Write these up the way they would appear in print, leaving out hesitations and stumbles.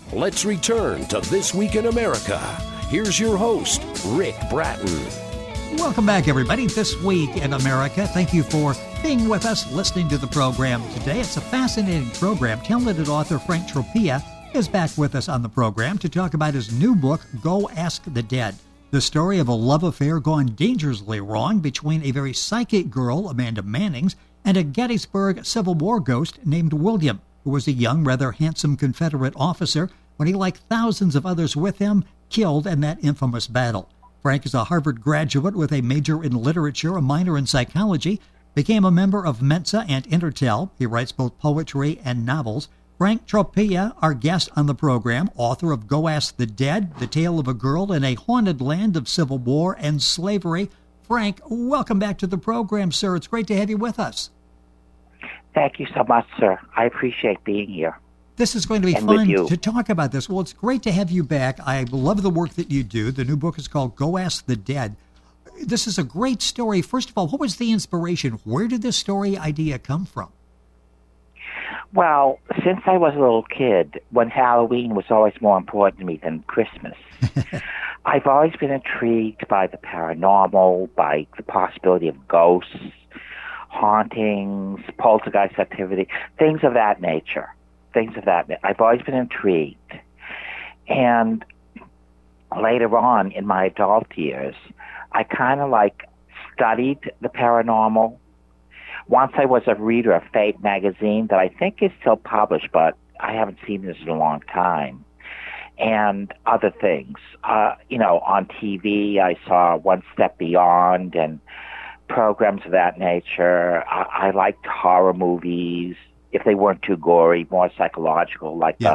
Let's return to This Week in America. Here's your host, Rick Bratton. Welcome back, everybody. This Week in America. Thank you for being with us, listening to the program today. It's a fascinating program. Talented author Frank Tropia is back with us on the program to talk about his new book, Go Ask the Dead. The story of a love affair gone dangerously wrong between a very psychic girl, Amanda Mannings, and a Gettysburg Civil War ghost named William, who was a young, rather handsome Confederate officer when he, like thousands of others with him, killed in that infamous battle. Frank is a Harvard graduate with a major in literature, a minor in psychology, became a member of Mensa and Intertel. He writes both poetry and novels. Frank Tropia, our guest on the program, author of Go Ask the Dead, The Tale of a Girl in a Haunted Land of Civil War and Slavery. Frank, welcome back to the program, sir. It's great to have you with us. Thank you so much, sir. I appreciate being here. This is going to be fun to talk about this. Well, it's great to have you back. I love the work that you do. The new book is called Go Ask the Dead. This is a great story. First of all, what was the inspiration? Where did this story idea come from? Well, since I was a little kid, when Halloween was always more important to me than Christmas, I've always been intrigued by the paranormal, by the possibility of ghosts, hauntings, poltergeist activity, things of that nature. I've always been intrigued. And later on in my adult years, I kind of studied the paranormal. Once I was a reader of Fate magazine that I think is still published, but I haven't seen this in a long time. And other things. On TV, I saw One Step Beyond and programs of that nature. I liked horror movies, if they weren't too gory, more psychological, like the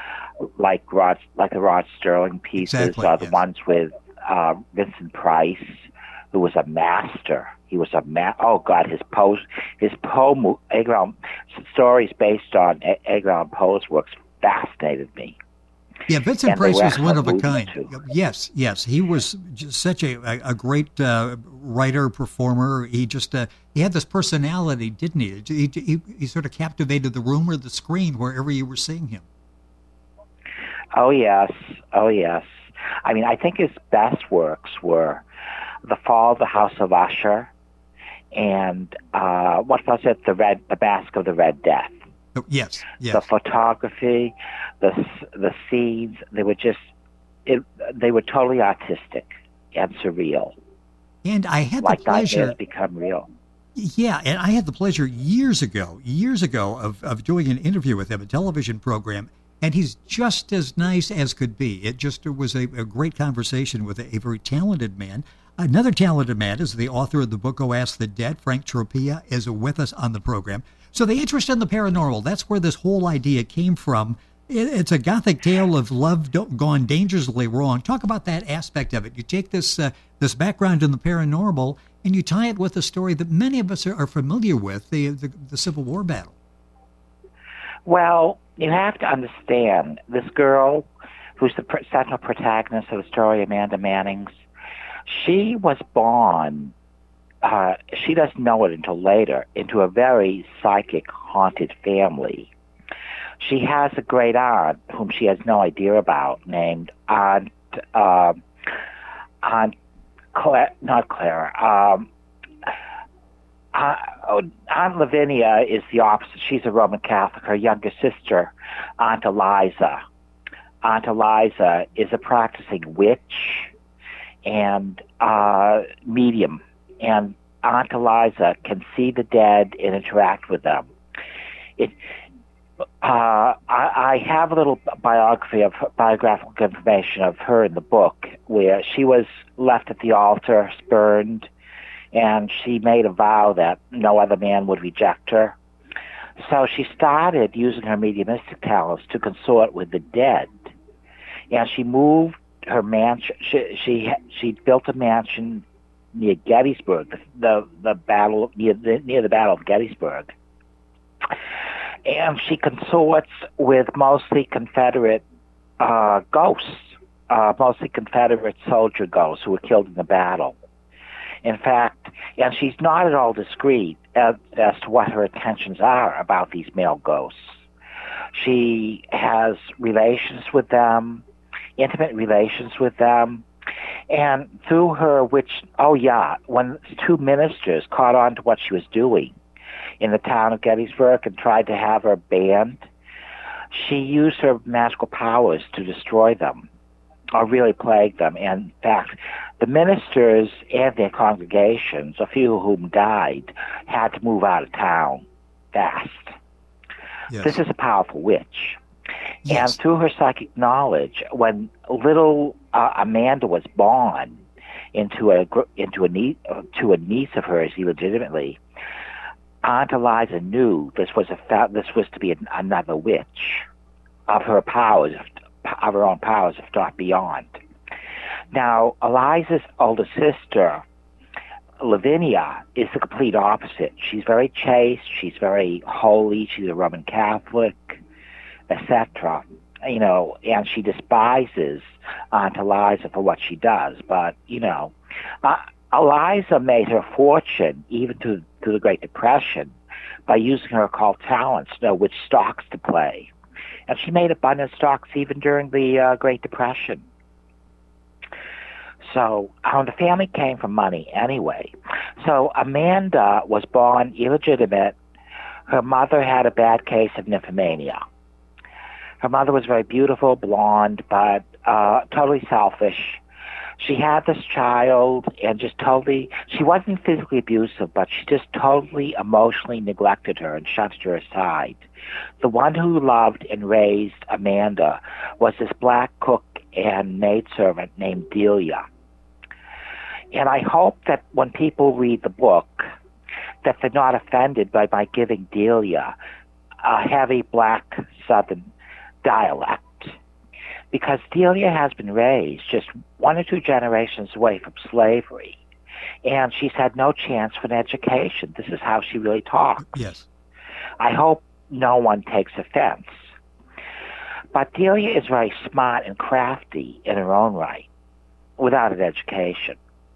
Rod Sterling pieces, the ones with Vincent Price, who was a master. He was his poem, stories based on Edgar Allan Poe's works fascinated me. Yeah, Vincent Price was one of a kind. Yes. He was just such a great writer, performer. He just he had this personality, didn't he? He sort of captivated the room or the screen wherever you were seeing him. Oh, yes. I mean, I think his best works were The Fall of the House of Usher and what was it? The Mask of the Red Death. Oh, yes. The photography, the scenes, they were totally artistic and surreal. And I had the pleasure nightmares become real. Yeah, and I had the pleasure years ago of doing an interview with him, a television program, and he's just as nice as could be. It was a great conversation with a very talented man. Another talented man is the author of the book Go Ask the Dead. Frank Tropia is with us on the program. So the interest in the paranormal, that's where this whole idea came from. It's a gothic tale of love gone dangerously wrong. Talk about that aspect of it. You take this background in the paranormal and you tie it with a story that many of us are familiar with, the Civil War battle. Well, you have to understand, this girl who's the central protagonist of the story, Amanda Mannings, she was born, she doesn't know it until later, into a very psychic, haunted family. She has a great aunt whom she has no idea about, named Aunt Lavinia is the opposite. She's a Roman Catholic. Her younger sister, Aunt Eliza. Aunt Eliza is a practicing witch and medium. And Aunt Eliza can see the dead and interact with them. I have a little biographical information of her in the book, where she was left at the altar, spurned, and she made a vow that no other man would reject her. So she started using her mediumistic talents to consort with the dead, and she moved her mansion. She built a mansion near Gettysburg, the battle near the Battle of Gettysburg. And she consorts with mostly Confederate ghosts, mostly Confederate soldier ghosts who were killed in the battle. In fact, and she's not at all discreet as to what her intentions are about these male ghosts. She has relations with them, intimate relations with them. And through her when two ministers caught on to what she was doing in the town of Gettysburg and tried to have her banned, she used her magical powers to destroy them, or really plague them. And in fact, the ministers and their congregations, a few of whom died, had to move out of town fast. Yes. This is a powerful witch. Yes. And through her psychic knowledge, when little Amanda was born to a niece of hers illegitimately, Aunt Eliza knew this was to be another witch of her powers, of her own powers, if not beyond. Now, Eliza's older sister, Lavinia, is the complete opposite. She's very chaste. She's very holy. She's a Roman Catholic, etc. And she despises Aunt Eliza for what she does. But Eliza made her fortune even through the Great Depression by using her occult talents to know which stocks to play, and she made abundant stocks even during the Great Depression. So the family came from money anyway. So Amanda was born illegitimate. Her mother had a bad case of nymphomania. Her mother was very beautiful, blonde, but totally selfish. She had this child and she wasn't physically abusive, but she just totally emotionally neglected her and shoved her aside. The one who loved and raised Amanda was this black cook and maidservant named Delia. And I hope that when people read the book, that they're not offended by my giving Delia a heavy black Southern dialect, because Delia has been raised just 1 or 2 generations away from slavery, and she's had no chance for an education. This is how she really talks. Yes. I hope no one takes offense. But Delia is very smart and crafty in her own right, without an education.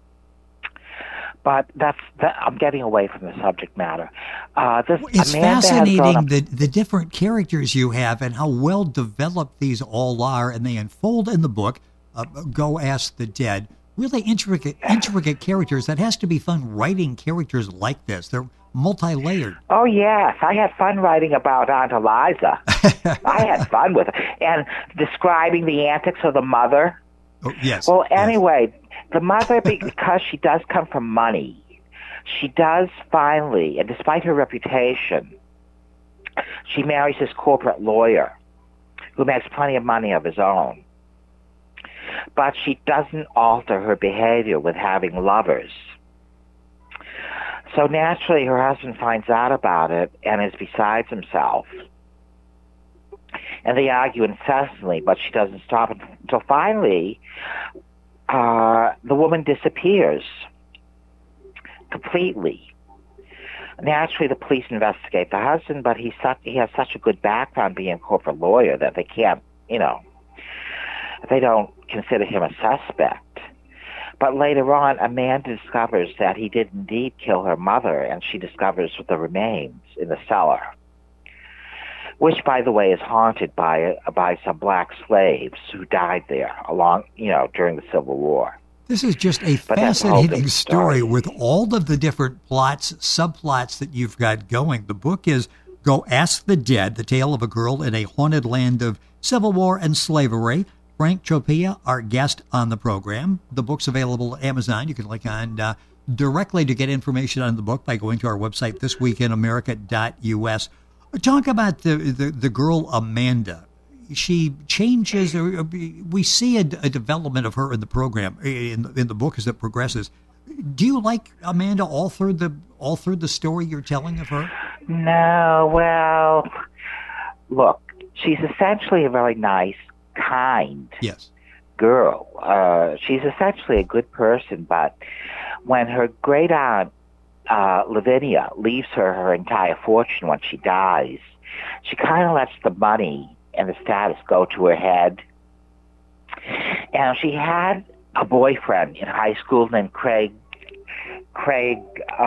But I'm getting away from the subject matter. It's fascinating the different characters you have and how well developed these all are, and they unfold in the book. Go Ask the Dead. Really intricate characters. That has to be fun writing characters like this. They're multi-layered. Oh, yes. I had fun writing about Aunt Eliza. I had fun with her. And describing the antics of the mother. Oh, yes. Well, anyway, the mother, because she does come from money, she does finally, and despite her reputation, she marries this corporate lawyer who makes plenty of money of his own. But she doesn't alter her behavior with having lovers. So naturally, her husband finds out about it and is besides himself. And they argue incessantly, but she doesn't stop until finally the woman disappears completely. Naturally, the police investigate the husband, but he has such a good background being a corporate lawyer that they can't, they don't consider him a suspect. But later on, Amanda discovers that he did indeed kill her mother, and she discovers the remains in the cellar, which, by the way, is haunted by some black slaves who died there during the Civil War. This is just a fascinating story with all of the different plots, subplots that you've got going. The book is Go Ask the Dead, the tale of a girl in a haunted land of Civil War and slavery. Frank Tropia, our guest on the program. The book's available at Amazon. You can click on directly to get information on the book by going to our website, thisweekinamerica.us. Talk about the girl Amanda. She changes, or we see a development of her in the program, in the book as it progresses. Do you like Amanda all through the story you're telling of her? No, well, look, she's essentially a very nice, kind girl. She's essentially a good person, but when her great aunt Lavinia leaves her entire fortune when she dies, she kind of lets the money and the status go to her head. And she had a boyfriend in high school named Craig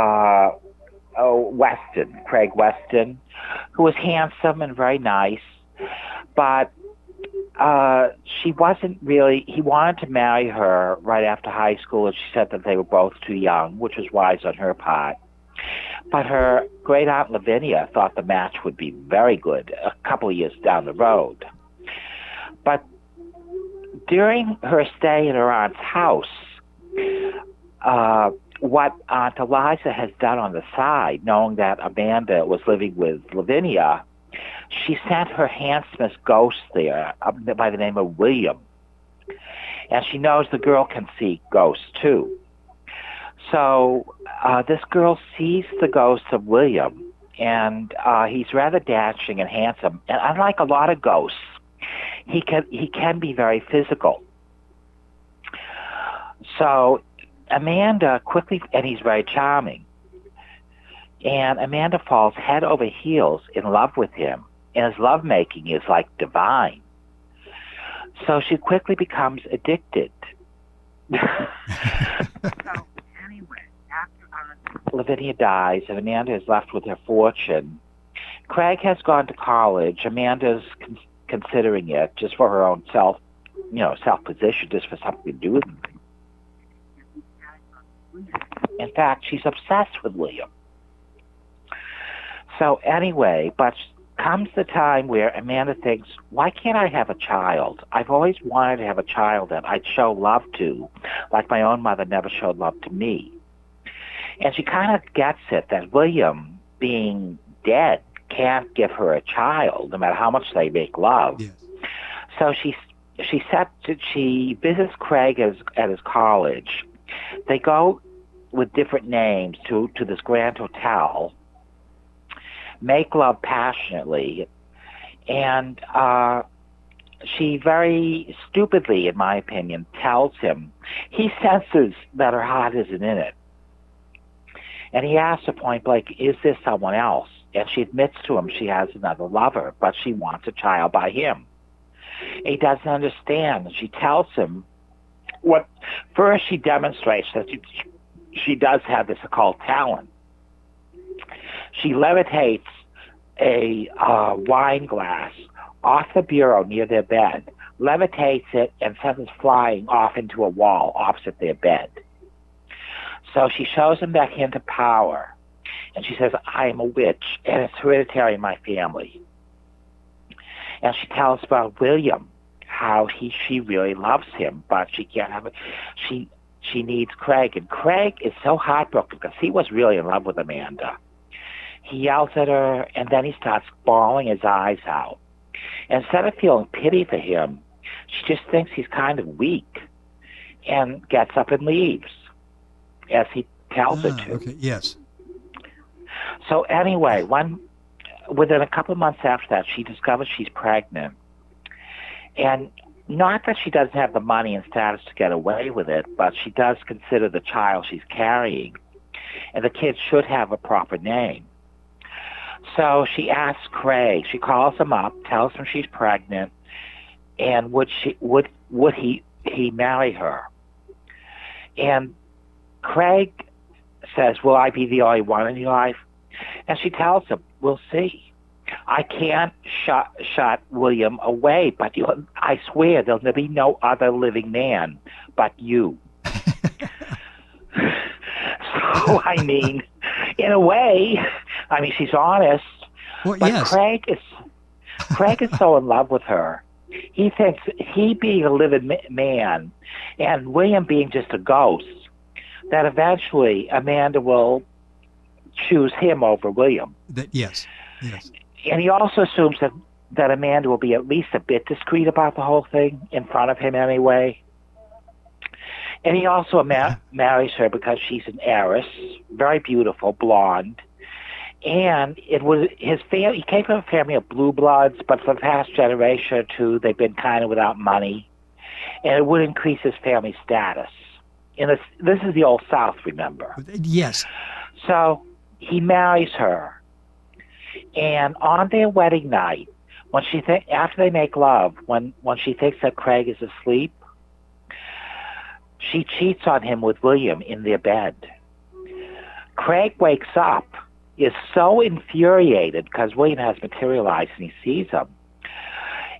Weston, who was handsome and very nice, But she wasn't really, he wanted to marry her right after high school, and she said that they were both too young, which was wise on her part. But her great aunt Lavinia thought the match would be very good a couple of years down the road. But during her stay in her aunt's house, what Aunt Eliza has done on the side, knowing that Amanda was living with Lavinia, she sent her handsomest ghost there by the name of William. And she knows the girl can see ghosts too. So this girl sees the ghost of William, and he's rather dashing and handsome. And unlike a lot of ghosts, he can be very physical. So Amanda quickly, and he's very charming, and Amanda falls head over heels in love with him, and his lovemaking is like divine. So she quickly becomes addicted. So anyway, after Lavinia dies and Amanda is left with her fortune, Craig has gone to college. Amanda's considering it just for her own self-position, just for something to do with him. In fact, she's obsessed with William. So anyway, but comes the time where Amanda thinks, why can't I have a child? I've always wanted to have a child that I'd show love to, like my own mother never showed love to me. And she kind of gets it that William, being dead, can't give her a child, no matter how much they make love. Yes. So she visits Craig at his college. They go with different names to this grand hotel, make love passionately, and she very stupidly, in my opinion, tells him, he senses that her heart isn't in it. And he asks her point blank, is this someone else? And she admits to him she has another lover, but she wants a child by him. And he doesn't understand. She tells him, first she demonstrates that she does have this occult talent. She levitates a wine glass off the bureau near their bed, levitates it, and sends it flying off into a wall opposite their bed. So she shows him that hint of power, and she says, I am a witch, and it's hereditary in my family. And she tells about William, how she really loves him, but she can't have it. She needs Craig, and Craig is so heartbroken because he was really in love with Amanda. He yells at her, and then he starts bawling his eyes out. And instead of feeling pity for him, she just thinks he's kind of weak and gets up and leaves, as he tells her to. Okay. Yes. So anyway, within a couple of months after that, she discovers she's pregnant. And not that she doesn't have the money and status to get away with it, but she does consider the child she's carrying, and the kid should have a proper name. So she asks Craig, she calls him up, tells him she's pregnant, and would he marry her? And Craig says, will I be the only one in your life? And she tells him, we'll see. I can't shut William away, but I swear there'll be no other living man but you. So, I mean, in a way, she's honest, but yes. Craig is so in love with her. He thinks he being a living man and William being just a ghost, that eventually Amanda will choose him over William. Yes. And he also assumes that Amanda will be at least a bit discreet about the whole thing, in front of him anyway. And he also marries her because she's an heiress, very beautiful, blonde. And it was his family. He came from a family of blue bloods, but for the past generation or two, they've been kind of without money. And it would increase his family status. And this is the old South, remember? Yes. So he marries her. And on their wedding night, after they make love, when she thinks that Craig is asleep, she cheats on him with William in their bed. Craig wakes up, is so infuriated because William has materialized and he sees him,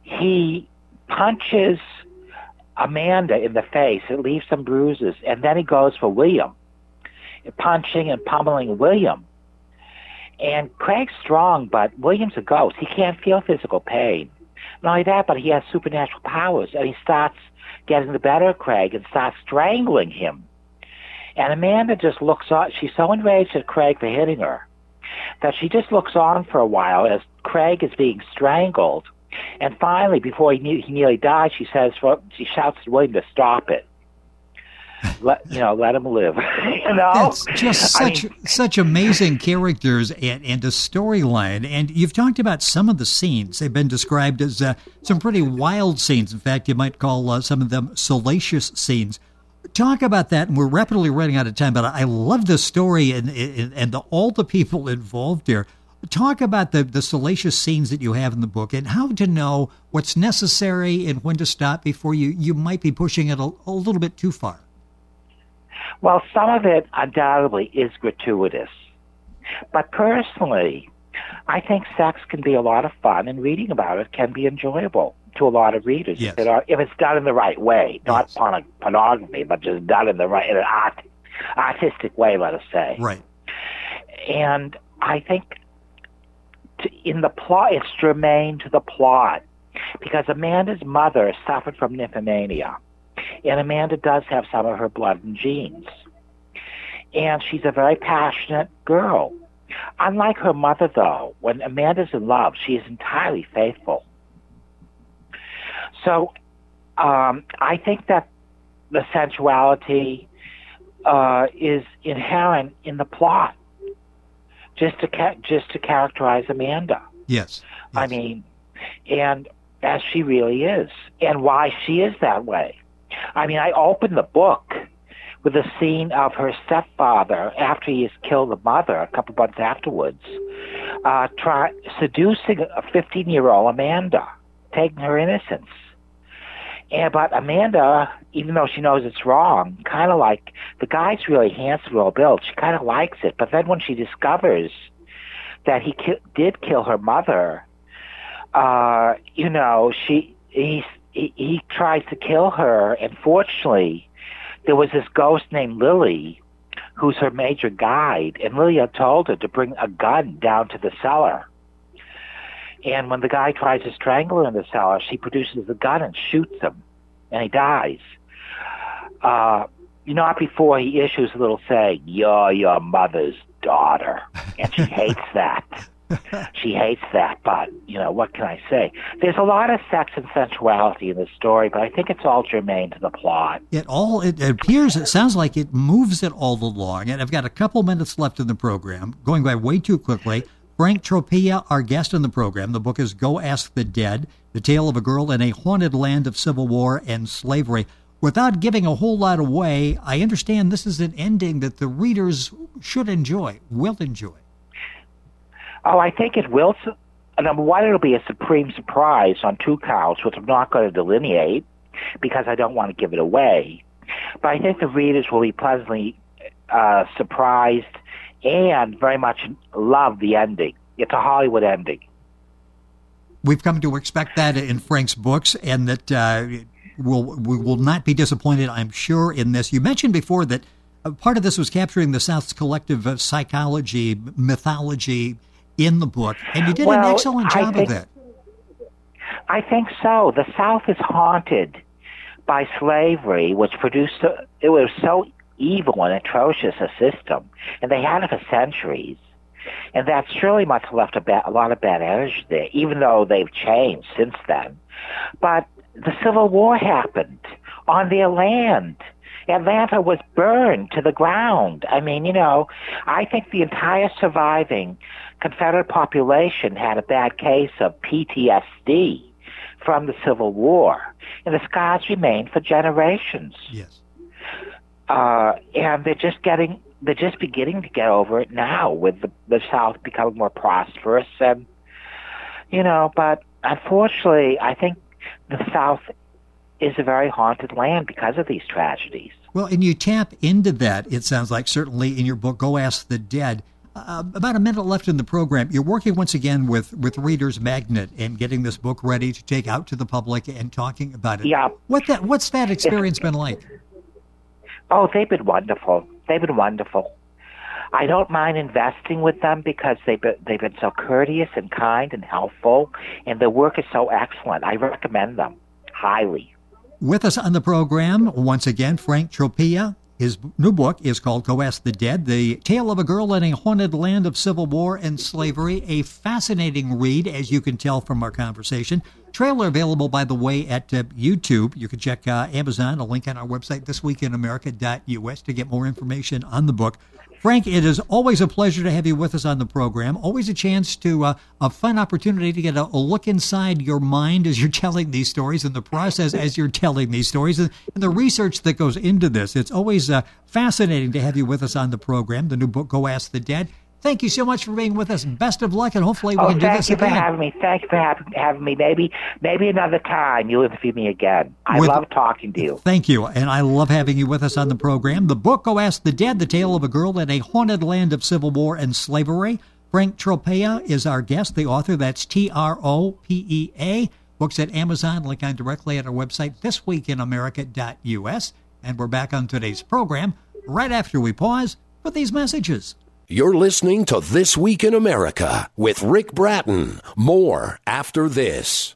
he punches Amanda in the face. It leaves some bruises, and then he goes for William, punching and pummeling William. And Craig's strong, but William's a ghost. He can't feel physical pain. Not only that, but he has supernatural powers, and he starts getting the better of Craig and starts strangling him. And Amanda just looks on. She's so enraged at Craig for hitting her that she just looks on for a while as Craig is being strangled. And finally, before he nearly dies, she shouts to William to stop it. Let him live. That's just such amazing characters and a storyline. And you've talked about some of the scenes. They've been described as some pretty wild scenes. In fact, you might call some of them salacious scenes. Talk about that, and we're rapidly running out of time, but I love the story and all the people involved here. Talk about the salacious scenes that you have in the book and how to know what's necessary and when to stop before you might be pushing it a little bit too far. Well, some of it undoubtedly is gratuitous. But personally, I think sex can be a lot of fun, and reading about it can be enjoyable to a lot of readers. Yes. If it's done in the right way, not pornography, but just done in an artistic way, let us say. Right. And I think in the plot, it's germane to the plot, because Amanda's mother suffered from nymphomania. And Amanda does have some of her blood and genes. And she's a very passionate girl. Unlike her mother, though, when Amanda's in love, she is entirely faithful. So I think that the sensuality is inherent in the plot, just to characterize Amanda. Yes. I mean, and as she really is, and why she is that way. I mean, I opened the book with a scene of her stepfather, after he has killed the mother a couple months afterwards, seducing a 15-year-old Amanda, taking her innocence. But Amanda, even though she knows it's wrong, kind of like, the guy's really handsome, well built, she kind of likes it. But then when she discovers that he did kill her mother, he tries to kill her, and fortunately, there was this ghost named Lily, who's her major guide, and Lily had told her to bring a gun down to the cellar. And when the guy tries to strangle her in the cellar, she produces the gun and shoots him, and he dies. Not before he issues a little saying, "You're your mother's daughter," and she hates that. She hates that, but, what can I say? There's a lot of sex and sensuality in this story, but I think it's all germane to the plot. It sounds like it moves it all along, and I've got a couple minutes left in the program, going by way too quickly. Frank Tropea, our guest in the program. The book is Go Ask the Dead, the tale of a girl in a haunted land of civil war and slavery. Without giving a whole lot away, I understand this is an ending that the readers will enjoy. Oh, I think it will. Number one, it'll be a supreme surprise on two counts, which I'm not going to delineate because I don't want to give it away. But I think the readers will be pleasantly surprised and very much love the ending. It's a Hollywood ending. We've come to expect that in Frank's books, and that we will not be disappointed, I'm sure, in this. You mentioned before that part of this was capturing the South's collective psychology, mythology in the book, and you did an excellent job of that. I think so. The South is haunted by slavery, which it was so evil and atrocious a system, and they had it for centuries. And that surely must have left a lot of bad energy there, even though they've changed since then. But the Civil War happened on their land. Atlanta was burned to the ground. I mean, I think the entire surviving Confederate population had a bad case of PTSD from the Civil War, and the scars remain for generations. Yes. And they're just beginning to get over it now, with the South becoming more prosperous, and but unfortunately, I think the South is a very haunted land because of these tragedies. Well, and you tap into that, it sounds like, certainly in your book, Go Ask the Dead. About a minute left in the program. You're working once again with Reader's Magnet and getting this book ready to take out to the public and talking about it. Yeah. What's that experience been like? Oh, they've been wonderful. I don't mind investing with them because they've been so courteous and kind and helpful, and their work is so excellent. I recommend them highly. With us on the program, once again, Frank Tropea. His new book is called Go Ask the Dead, The Tale of a Girl in a Haunted Land of Civil War and Slavery. A fascinating read, as you can tell from our conversation. Trailer available, by the way, at YouTube. You can check Amazon, a link on our website, thisweekinamerica.us, to get more information on the book. Frank, it is always a pleasure to have you with us on the program. Always a chance to, a fun opportunity to get a look inside your mind as you're telling these stories and the process as you're telling these stories and the research that goes into this. It's always fascinating to have you with us on the program. The new book, Go Ask the Dead. Thank you so much for being with us. Best of luck, and hopefully we can do this again. Thank you for having me. Thank you for having me. Maybe another time you'll interview me again. I love talking to you. Thank you, and I love having you with us on the program. The book, Go Ask the Dead, The Tale of a Girl in a Haunted Land of Civil War and Slavery. Frank Tropea is our guest, the author. That's Tropea. Books at Amazon. Link on directly at our website, thisweekinamerica.us. And we're back on today's program right after we pause for these messages. You're listening to This Week in America with Rick Bratton. More after this.